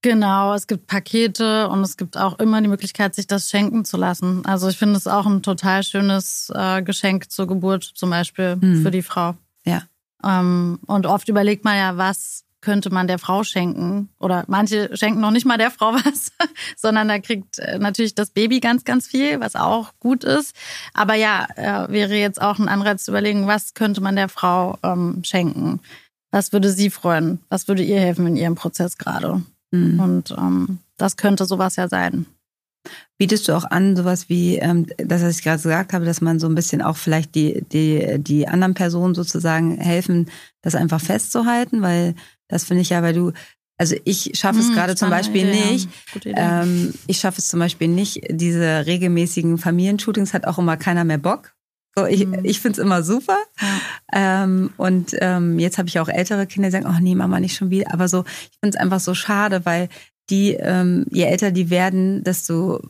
Genau, es gibt Pakete und es gibt auch immer die Möglichkeit, sich das schenken zu lassen. Also ich finde es auch ein total schönes äh, Geschenk zur Geburt zum Beispiel mhm. für die Frau. Ja. Ähm, und oft überlegt man ja, was könnte man der Frau schenken? Oder manche schenken noch nicht mal der Frau was, sondern da kriegt natürlich das Baby ganz, ganz viel, was auch gut ist. Aber ja, äh, wäre jetzt auch ein Anreiz zu überlegen, was könnte man der Frau ähm, schenken? Was würde sie freuen? Was würde ihr helfen in ihrem Prozess gerade? Mhm. Und ähm, das könnte sowas ja sein. Bietest du auch an, sowas wie, ähm, das, was ich gerade gesagt habe, dass man so ein bisschen auch vielleicht die, die, die anderen Personen sozusagen helfen, das einfach festzuhalten? Weil das finde ich ja, weil du, also ich schaffe es hm, gerade zum Beispiel Idee, nicht, ja. ähm, ich schaffe es zum Beispiel nicht, diese regelmäßigen Familienshootings hat auch immer keiner mehr Bock. So, ich hm. ich finde es immer super. Ja. Ähm, und ähm, jetzt habe ich auch ältere Kinder, die sagen, oh nee, Mama, nicht schon wieder. Aber so, ich finde es einfach so schade, weil die, ähm, je älter die werden, desto,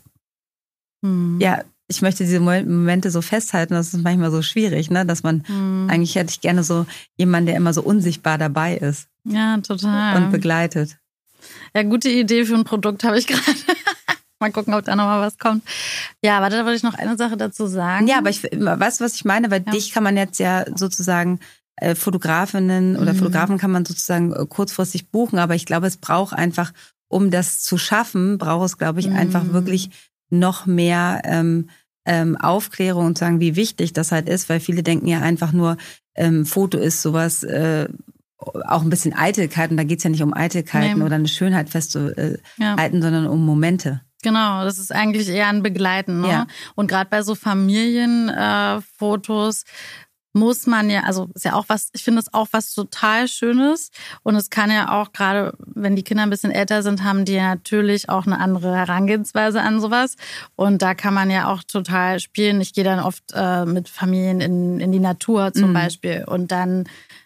hm. ja, ich möchte diese Momente so festhalten, das ist manchmal so schwierig, ne, dass man, hm. eigentlich hätte ich gerne so jemanden, der immer so unsichtbar dabei ist. Ja, total. Und begleitet. Ja, gute Idee für ein Produkt habe ich gerade. Mal gucken, ob da nochmal was kommt. Ja, warte, da wollte ich noch eine Sache dazu sagen. Ja, aber ich, weißt du, was ich meine? Weil ja. dich kann man jetzt ja sozusagen äh, Fotografinnen oder mhm. Fotografen kann man sozusagen äh, kurzfristig buchen, aber ich glaube, es braucht einfach, um das zu schaffen, braucht es, glaube ich, mhm. einfach wirklich noch mehr ähm, ähm, Aufklärung und sagen, wie wichtig das halt ist, weil viele denken ja einfach nur, ähm, Foto ist sowas, äh, auch ein bisschen Eitelkeit und da geht's ja nicht um Eitelkeiten nee. oder eine Schönheit festzuhalten, ja. sondern um Momente. Genau, das ist eigentlich eher ein Begleiten. Ne? Ja. Und gerade bei so Familienfotos äh, muss man ja, also ist ja auch was, ich finde es auch was total Schönes. Und es kann ja auch gerade, wenn die Kinder ein bisschen älter sind, haben die natürlich auch eine andere Herangehensweise an sowas. Und da kann man ja auch total spielen. Ich gehe dann oft äh, mit Familien in, in die Natur zum mhm. Beispiel und dann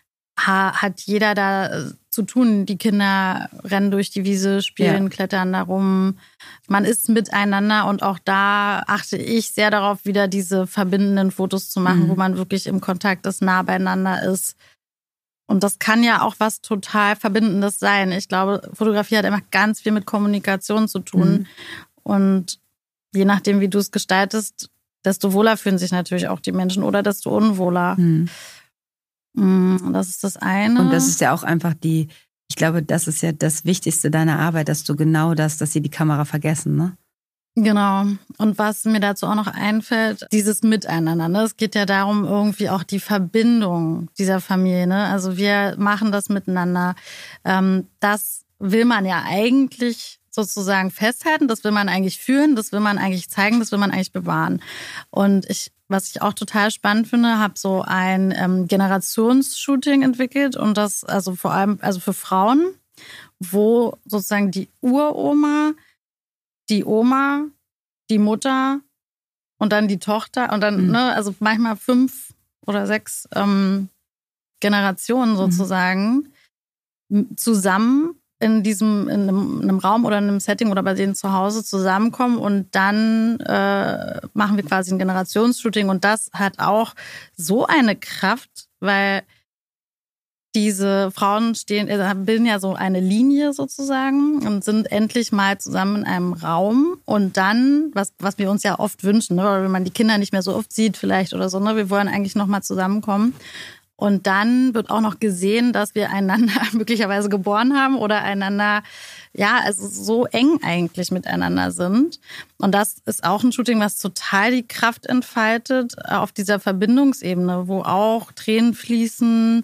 hat jeder da zu tun. Die Kinder rennen durch die Wiese, spielen, ja. klettern da rum. Man ist miteinander und auch da achte ich sehr darauf, wieder diese verbindenden Fotos zu machen, mhm. wo man wirklich im Kontakt ist, nah beieinander ist. Und das kann ja auch was total Verbindendes sein. Ich glaube, Fotografie hat immer ganz viel mit Kommunikation zu tun. Mhm. Und je nachdem, wie du es gestaltest, desto wohler fühlen sich natürlich auch die Menschen oder desto unwohler. Mhm. Das ist das eine. Und das ist ja auch einfach die, ich glaube, das ist ja das Wichtigste deiner Arbeit, dass du genau das, dass sie die Kamera vergessen, ne? Genau. Und was mir dazu auch noch einfällt, dieses Miteinander. Ne? Es geht ja darum, irgendwie auch die Verbindung dieser Familie. Ne? Also wir machen das miteinander. Das will man ja eigentlich sozusagen festhalten, das will man eigentlich führen, das will man eigentlich zeigen, das will man eigentlich bewahren. Und ich Was ich auch total spannend finde, habe so ein ähm, Generationsshooting entwickelt und das also vor allem also für Frauen, wo sozusagen die Uroma, die Oma, die Mutter und dann die Tochter und dann mhm. ne also manchmal fünf oder sechs ähm, Generationen sozusagen mhm. zusammen in diesem in einem, in einem Raum oder in einem Setting oder bei denen zu Hause zusammenkommen und dann äh, machen wir quasi ein Generationsshooting und das hat auch so eine Kraft, weil diese Frauen stehen, bilden ja so eine Linie sozusagen und sind endlich mal zusammen in einem Raum und dann, was was wir uns ja oft wünschen, ne, weil wenn man die Kinder nicht mehr so oft sieht vielleicht oder so, ne, wir wollen eigentlich noch mal zusammenkommen. Und dann wird auch noch gesehen, dass wir einander möglicherweise geboren haben oder einander, ja, also so eng eigentlich miteinander sind. Und das ist auch ein Shooting, was total die Kraft entfaltet auf dieser Verbindungsebene, wo auch Tränen fließen,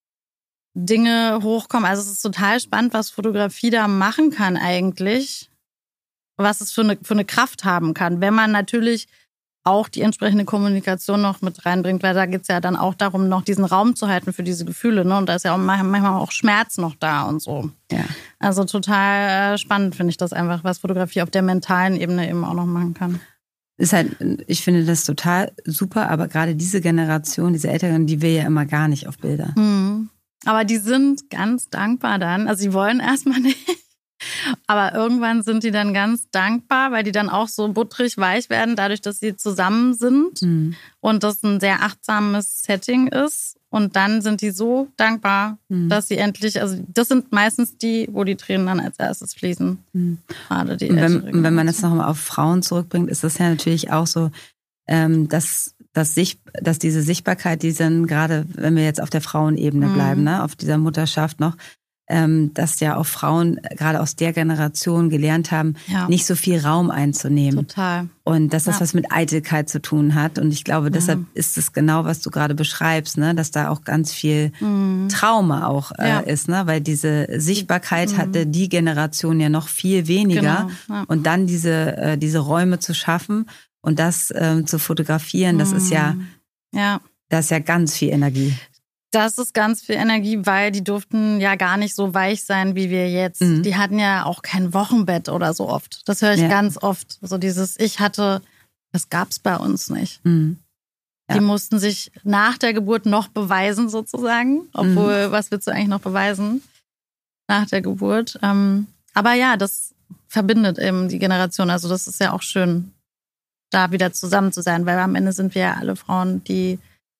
Dinge hochkommen. Also es ist total spannend, was Fotografie da machen kann eigentlich, was es für eine, für eine Kraft haben kann, wenn man natürlich auch die entsprechende Kommunikation noch mit reinbringt, weil da geht es ja dann auch darum, noch diesen Raum zu halten für diese Gefühle. Ne? Und da ist ja auch manchmal auch Schmerz noch da und so. Ja. Also total spannend finde ich das einfach, was Fotografie auf der mentalen Ebene eben auch noch machen kann. Ist halt, ich finde das total super, aber gerade diese Generation, diese Älteren, die will ja immer gar nicht auf Bilder. Mhm. Aber die sind ganz dankbar dann. Also sie wollen erstmal nicht. Aber irgendwann sind die dann ganz dankbar, weil die dann auch so butterig weich werden, dadurch, dass sie zusammen sind mhm. und das ein sehr achtsames Setting ist. Und dann sind die so dankbar, mhm. dass sie endlich, also das sind meistens die, wo die Tränen dann als erstes fließen. Mhm. Gerade die und wenn, und wenn man das noch mal auf Frauen zurückbringt, ist das ja natürlich auch so, ähm, dass, dass, sich, dass diese Sichtbarkeit, die sind gerade, wenn wir jetzt auf der Frauenebene mhm. bleiben, ne, auf dieser Mutterschaft noch, ähm, dass ja auch Frauen gerade aus der Generation gelernt haben, ja. nicht so viel Raum einzunehmen. Total. Und dass das ja. was mit Eitelkeit zu tun hat. Und ich glaube, deshalb mhm. ist es genau, was du gerade beschreibst, ne, dass da auch ganz viel mhm. Trauma auch äh, ja. ist, ne, weil diese Sichtbarkeit mhm. hatte die Generation ja noch viel weniger. Genau. Ja. Und dann diese, äh, diese Räume zu schaffen und das ähm, zu fotografieren, das mhm. ist ja, ja, das ist ja ganz viel Energie. Das ist ganz viel Energie, weil die durften ja gar nicht so weich sein, wie wir jetzt. Mhm. Die hatten ja auch kein Wochenbett oder so oft. Das höre ich ja. ganz oft. So dieses, ich hatte, das gab's bei uns nicht. Mhm. Ja. Die mussten sich nach der Geburt noch beweisen sozusagen. Obwohl, mhm. was willst du eigentlich noch beweisen nach der Geburt? Aber ja, das verbindet eben die Generation. Also das ist ja auch schön, da wieder zusammen zu sein. Weil am Ende sind wir ja alle Frauen, die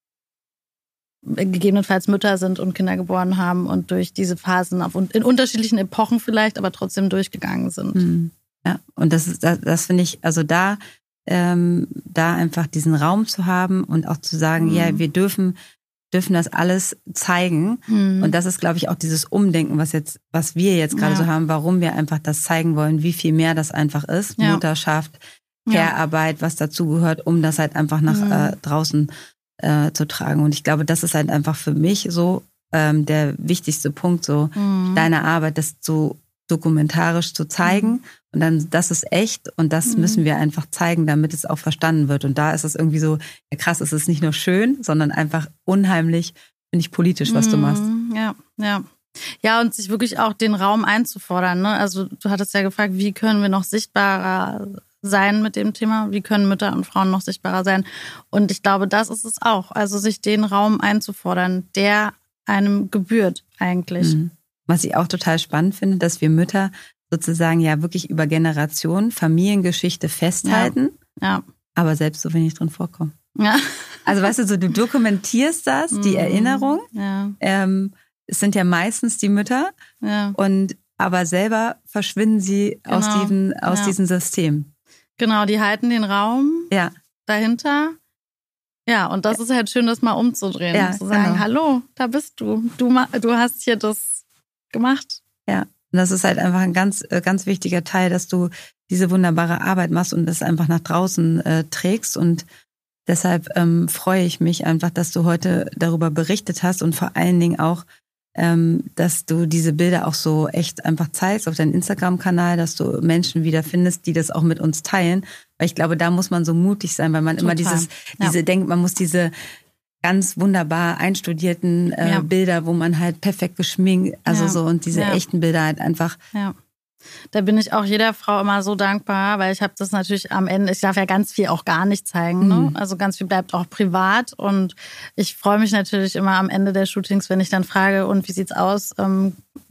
gegebenenfalls Mütter sind und Kinder geboren haben und durch diese Phasen auf, in unterschiedlichen Epochen vielleicht, aber trotzdem durchgegangen sind. Mhm. Ja, und das ist, das, das finde ich, also da, ähm, da einfach diesen Raum zu haben und auch zu sagen, mhm. ja, wir dürfen, dürfen das alles zeigen. Mhm. Und das ist, glaube ich, auch dieses Umdenken, was jetzt, was wir jetzt gerade ja. so haben, warum wir einfach das zeigen wollen, wie viel mehr das einfach ist. Ja. Mutterschaft, Care-Arbeit, was dazugehört, um das halt einfach nach mhm. äh, draußen Äh, zu tragen. Und ich glaube, das ist halt einfach für mich so ähm, der wichtigste Punkt, so mhm. deine Arbeit, das so dokumentarisch zu zeigen. Mhm. Und dann, das ist echt und das mhm. müssen wir einfach zeigen, damit es auch verstanden wird. Und da ist es irgendwie so, ja krass, es ist nicht nur schön, sondern einfach unheimlich, finde ich, politisch, was mhm. du machst. Ja, ja. Ja, und sich wirklich auch den Raum einzufordern. Ne? Also du hattest ja gefragt, wie können wir noch sichtbarer sein mit dem Thema? Wie können Mütter und Frauen noch sichtbarer sein? Und ich glaube, das ist es auch. Also sich den Raum einzufordern, der einem gebührt eigentlich. Mhm. Was ich auch total spannend finde, dass wir Mütter sozusagen ja wirklich über Generationen Familiengeschichte festhalten, ja. Ja. aber selbst so wenig drin vorkommen. Ja. Also weißt du, so du dokumentierst das, die mhm. Erinnerung. Ja. Ähm, es sind ja meistens die Mütter ja. und aber selber verschwinden sie genau. aus diesem aus ja. diesem System. Genau, die halten den Raum ja. dahinter. Ja, und das ja. ist halt schön, das mal umzudrehen. Ja, zu sagen, genau. hallo, da bist du. Du, du hast hier das gemacht. Ja, und das ist halt einfach ein ganz, ganz wichtiger Teil, dass du diese wunderbare Arbeit machst und das einfach nach draußen äh, trägst. Und deshalb ähm, freue ich mich einfach, dass du heute darüber berichtet hast und vor allen Dingen auch, ähm, dass du diese Bilder auch so echt einfach zeigst auf deinem Instagram-Kanal, dass du Menschen wieder findest, die das auch mit uns teilen. Weil ich glaube, da muss man so mutig sein, weil man Total. immer dieses, diese ja. denkt, man muss diese ganz wunderbar einstudierten äh, ja. Bilder, wo man halt perfekt geschminkt, also ja. so und diese ja. echten Bilder halt einfach. Ja. Da bin ich auch jeder Frau immer so dankbar, weil ich habe das natürlich am Ende, ich darf ja ganz viel auch gar nicht zeigen, ne? Mhm. Also ganz viel bleibt auch privat und ich freue mich natürlich immer am Ende der Shootings, wenn ich dann frage, und wie sieht's aus, ähm,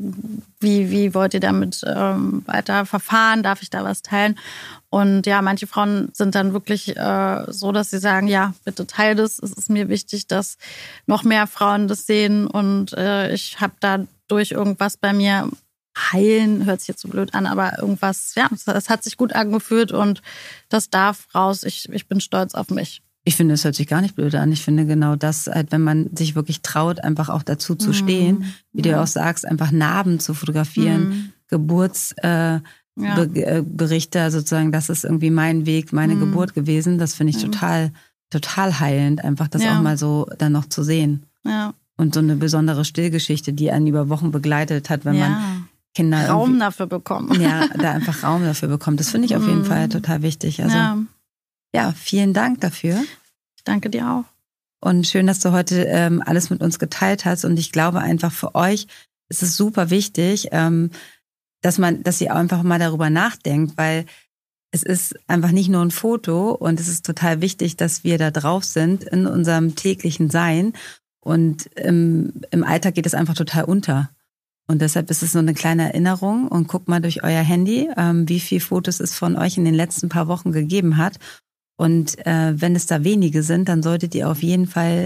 wie, wie wollt ihr damit ähm, weiter verfahren, darf ich da was teilen? Und ja, manche Frauen sind dann wirklich äh, so, dass sie sagen, ja, bitte teil das, es ist mir wichtig, dass noch mehr Frauen das sehen und äh, ich habe dadurch irgendwas bei mir heilen, hört sich jetzt so blöd an, aber irgendwas, ja, es hat sich gut angefühlt und das darf raus. Ich, ich bin stolz auf mich. Ich finde, es hört sich gar nicht blöd an. Ich finde genau das, halt, wenn man sich wirklich traut, einfach auch dazu zu stehen, mm, wie ja. du auch sagst, einfach Narben zu fotografieren, mm. Geburtsberichte, äh, ja. Be- sozusagen, das ist irgendwie mein Weg, meine mm. Geburt gewesen. Das finde ich ja. total, total heilend, einfach das ja. auch mal so dann noch zu sehen. Ja. Und so eine besondere Stillgeschichte, die einen über Wochen begleitet hat, wenn ja. man Kinder Raum dafür bekommen. Ja, da einfach Raum dafür bekommt. Das finde ich auf jeden mm. Fall total wichtig. Also ja. ja, vielen Dank dafür. Ich danke dir auch. Und schön, dass du heute ähm, alles mit uns geteilt hast. Und ich glaube einfach für euch ist es super wichtig, ähm, dass man, dass ihr einfach mal darüber nachdenkt, weil es ist einfach nicht nur ein Foto und es ist total wichtig, dass wir da drauf sind in unserem täglichen Sein. Und im, im Alltag geht es einfach total unter. Und deshalb ist es nur eine kleine Erinnerung und guckt mal durch euer Handy, ähm, wie viele Fotos es von euch in den letzten paar Wochen gegeben hat. Und äh, wenn es da wenige sind, dann solltet ihr auf jeden Fall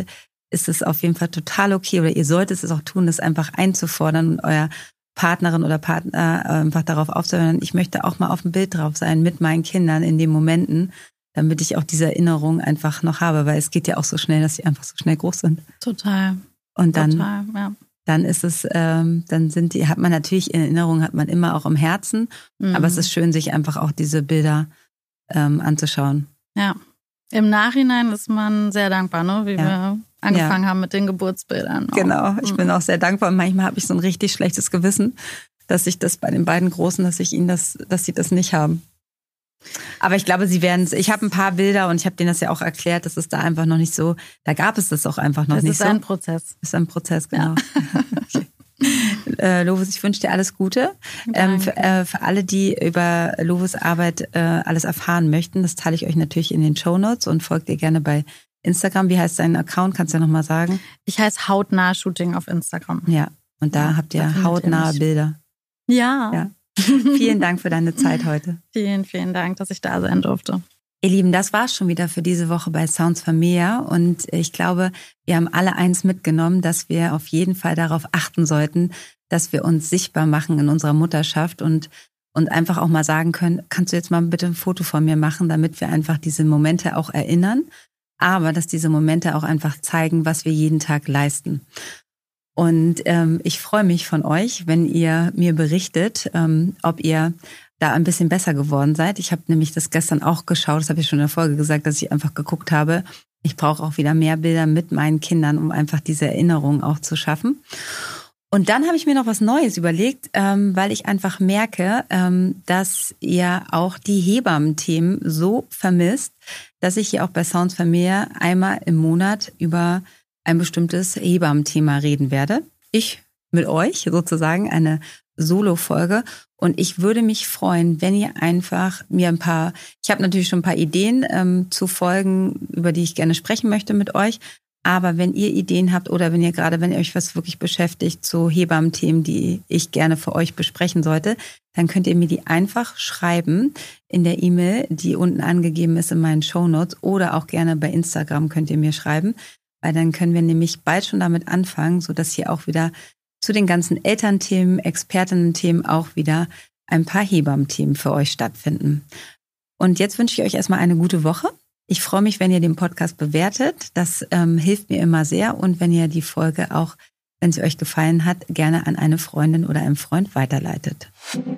ist es auf jeden Fall total okay oder ihr solltet es auch tun, das einfach einzufordern und euer Partnerin oder Partner einfach darauf aufzuhören. Ich möchte auch mal auf dem Bild drauf sein mit meinen Kindern in den Momenten, damit ich auch diese Erinnerung einfach noch habe, weil es geht ja auch so schnell, dass sie einfach so schnell groß sind. Total. Und dann, Total, ja. dann ist es, ähm, dann sind die, hat man natürlich in Erinnerung, hat man immer auch im Herzen, mhm. aber es ist schön, sich einfach auch diese Bilder ähm, anzuschauen. Ja. Im Nachhinein ist man sehr dankbar, ne? Wie ja. wir angefangen ja. haben mit den Geburtsbildern. Auch. Genau, ich mhm. bin auch sehr dankbar und manchmal habe ich so ein richtig schlechtes Gewissen, dass ich das bei den beiden Großen, dass ich ihnen das, dass sie das nicht haben. Aber ich glaube, sie werden es, ich habe ein paar Bilder und ich habe denen das ja auch erklärt, dass es da einfach noch nicht so, da gab es das auch einfach noch das nicht so. Das ist ein Prozess. Das ist ein Prozess, genau. Ja. Okay. Äh, Lovus, ich wünsche dir alles Gute. Ähm, für, äh, für alle, die über Lovus Arbeit äh, alles erfahren möchten, das teile ich euch natürlich in den Shownotes und folgt ihr gerne bei Instagram. Wie heißt dein Account? Kannst du ja nochmal sagen? Ich heiße Hautnah Shooting auf Instagram. Ja, und da habt ihr da hautnahe Bilder. Ja. ja. Vielen Dank für deine Zeit heute. Vielen, vielen Dank, dass ich da sein durfte. Ihr Lieben, das war's schon wieder für diese Woche bei Sounds Familia und ich glaube, wir haben alle eins mitgenommen, dass wir auf jeden Fall darauf achten sollten, dass wir uns sichtbar machen in unserer Mutterschaft und, und einfach auch mal sagen können, kannst du jetzt mal bitte ein Foto von mir machen, damit wir einfach diese Momente auch erinnern, aber dass diese Momente auch einfach zeigen, was wir jeden Tag leisten. Und ähm, ich freue mich von euch, wenn ihr mir berichtet, ähm, ob ihr da ein bisschen besser geworden seid. Ich habe nämlich das gestern auch geschaut, das habe ich schon in der Folge gesagt, dass ich einfach geguckt habe, ich brauche auch wieder mehr Bilder mit meinen Kindern, um einfach diese Erinnerung auch zu schaffen. Und dann habe ich mir noch was Neues überlegt, ähm, weil ich einfach merke, ähm, dass ihr auch die Hebammen-Themen so vermisst, dass ich hier auch bei Sounds Familia einmal im Monat über ein bestimmtes Hebammen-Thema reden werde. Ich mit euch sozusagen, eine Solo-Folge. Und ich würde mich freuen, wenn ihr einfach mir ein paar, ich habe natürlich schon ein paar Ideen ähm, zu Folgen, über die ich gerne sprechen möchte mit euch. Aber wenn ihr Ideen habt oder wenn ihr gerade, wenn ihr euch was wirklich beschäftigt zu Hebammen-Themen, die ich gerne für euch besprechen sollte, dann könnt ihr mir die einfach schreiben in der E-Mail, die unten angegeben ist in meinen Shownotes oder auch gerne bei Instagram könnt ihr mir schreiben, weil dann können wir nämlich bald schon damit anfangen, sodass hier auch wieder zu den ganzen Elternthemen, Expertinnen-Themen auch wieder ein paar Hebammen-Themen für euch stattfinden. Und jetzt wünsche ich euch erstmal eine gute Woche. Ich freue mich, wenn ihr den Podcast bewertet. Das ähm, hilft mir immer sehr. Und wenn ihr die Folge auch, wenn sie euch gefallen hat, gerne an eine Freundin oder einen Freund weiterleitet.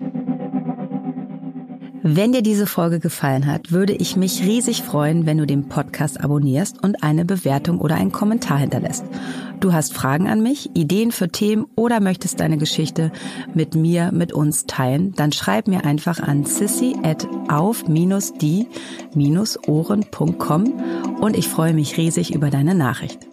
Wenn dir diese Folge gefallen hat, würde ich mich riesig freuen, wenn du den Podcast abonnierst und eine Bewertung oder einen Kommentar hinterlässt. Du hast Fragen an mich, Ideen für Themen oder möchtest deine Geschichte mit mir, mit uns teilen, dann schreib mir einfach an sissy at auf die ohren punkt com und ich freue mich riesig über deine Nachricht.